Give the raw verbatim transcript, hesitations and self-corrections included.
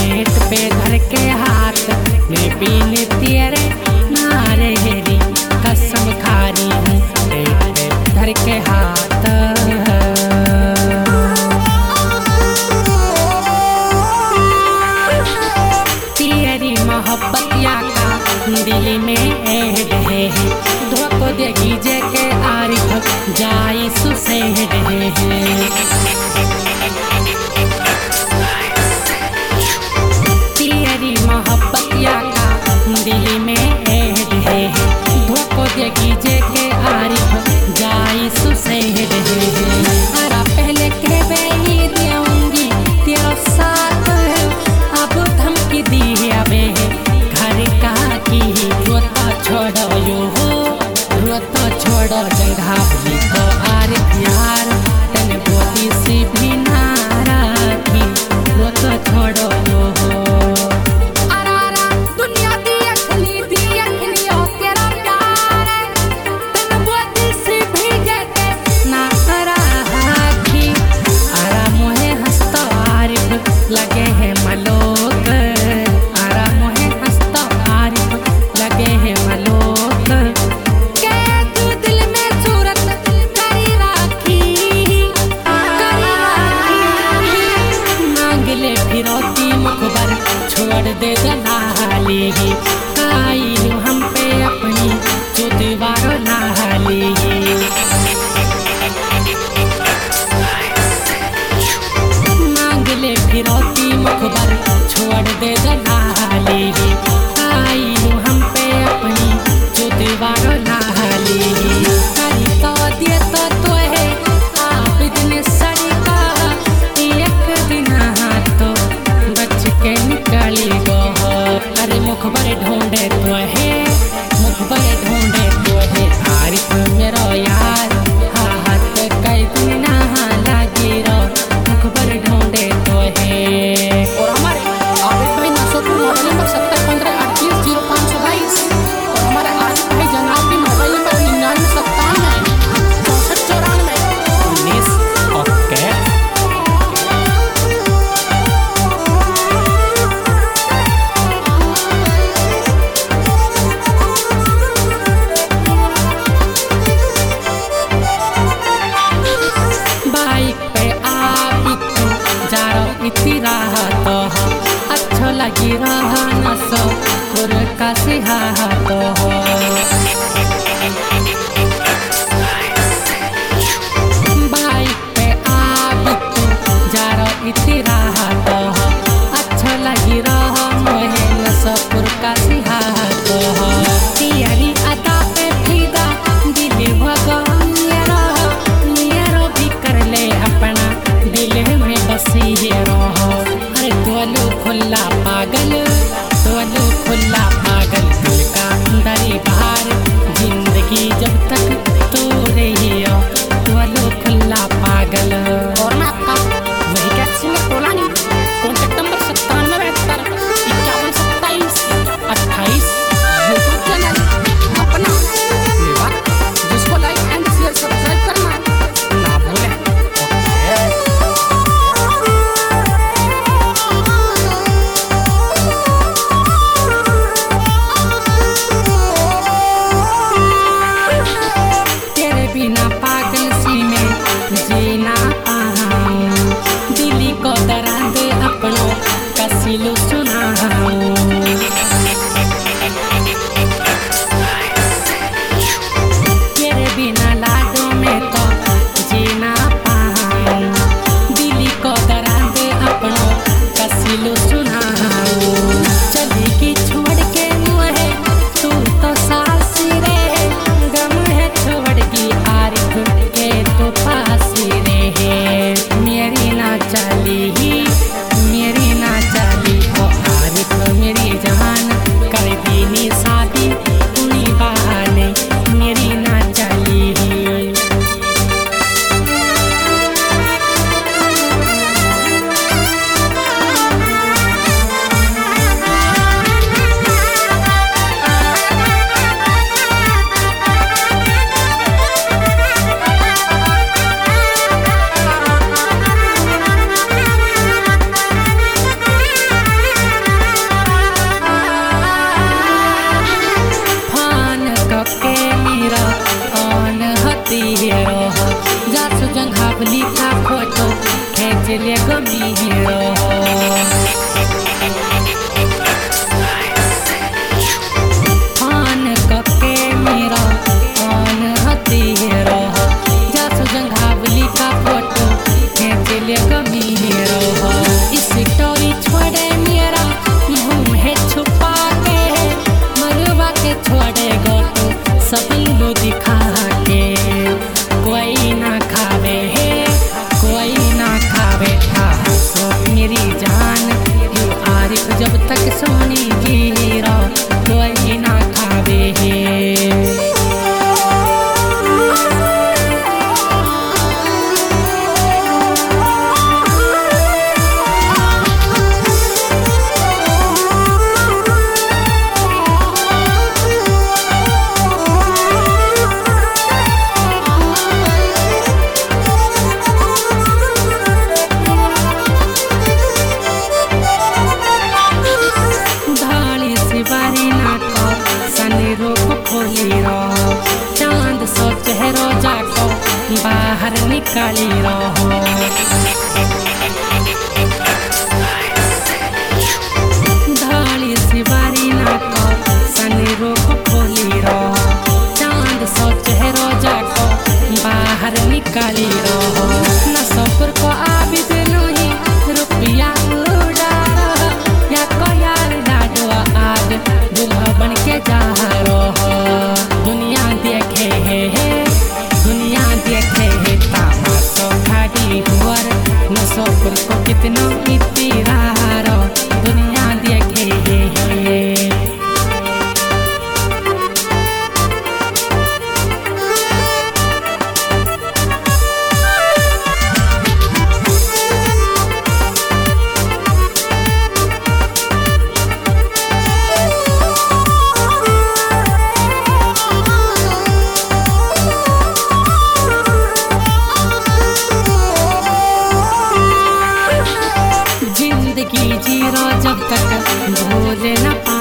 पेट पे धर के हाथ मैं पीने तेरे नारे हेरी कसम खा रही हूँ पेट पे धर के हाथ। तेरी मोहब्बत या का दिल में ऐड है धोखो देगी जे के आरिफ जाई सुसेड है। तेरी मोहब्बत या का दिल में ऐड है धोखो देगी जे के आरिफ जाई सुसेड है। अरा पहले के ही दूंगी तेरा साथ अब धमकी दी अबे घर का की रोता छोड़ो यो हो रोता छोड़ो जंघा भी तो आरिफ यार तन बोती सी भी नारा की रोता छोड़ो यो हो। अरारा दुनिया दी अखली दी अखली ओ तेरा प्यार तन बोती सी भी जते ना करा की। अरा मोहे हंसता आरिफ लगे है मलोक अरा मोहे हंसता आरिफ लगे है मलोक के तू दिल में सूरत करी राखी करी राखी मांगले फिरौती मुखबर छोड़ दे दलाली आई हम पे अपनी जो दीवारों लाली। मांगले फिरौती मुखबर छोड़ दे दलाली आई हम पे अपनी जो दीवारों लाली। करी तो दिए तो तो है आप इतने सड़का एक दिन तो बच के निकली गो। अरे मुखबर ढूंढे तो है मुखबर ढूंढे तो है आरिफ मेरो यार हाथ कई दिन ना लगी रो मुखबर ढूंढे तो है। और हमारे आरिफ भाई नसोपुर मोबाइल नंबर सत्तर पंद्रह अड़तीस जीरो पाँच सौ बाईस और हमारे आरिफ भाई जनाब भी मोबाइल नंबर निन्यानवे सत्तानवे चौसठ चौरानवे उन्नीस। ओके बाइक पे आप जा रहा इतनी राहत अच्छा लगी रहा नसो और का सिहात हो। बाइक पे आप जा रहा इतनी राहत अच्छा लगी रहा मोहे नसपुर का सिहात हो। तेरी अदा पे फिदा दिल भगवान नियरो भी कर ले अपना दिल में बसी रहो। अरे तोलू खुला पागल तोलू खुला पागल दिल का अंदर बाहर जिंदगी जब तक तो रही हो तोलू खुला पागल। और मैं आपका वही कैसे में बोला नहीं कॉन्टेक्ट नंबर सत्तानवे बहत्तर इक्यावन सत्ताईस अट्ठाईस यूट्यूब चैनल अपना मेवा जिसको लाइक एंड शेयर सब्सक्राइब करना ना भूलें। तेरे बिना पागल सी में जीना पाऊं दिली को दर्द अपनों का सिलो सुनाऊं। तेरे बिना लाडों में तो जीना पाऊं दिली को दर्द अपनों का सिलो सुनाऊं। चलेगी छोड़ के मुझे तू तो सासी रे गम है छोड़ की आरिफ के तो फांसी रे मेरी ना चली मेरी ना चली ओ तक सोनी गिरा कोई ना खावे चांद सो चेहरो जाको बाहर निकाली रहो धाली सिवारी नाको सनी रूप खोली रहो चांद सो चेहरो जाको बाहर निकाली रहो न सफर को आबिद नहीं रुपया उड़ा या को यार लाडो आज दुल्हा बन के जा रहो दुनिया देखे है दुनिया देखे है तामाशो खाड़ी हुआर न सोपुर को कितना इतिहारो दुनिया देखे है जिंदगी जीरो जब तक भूल न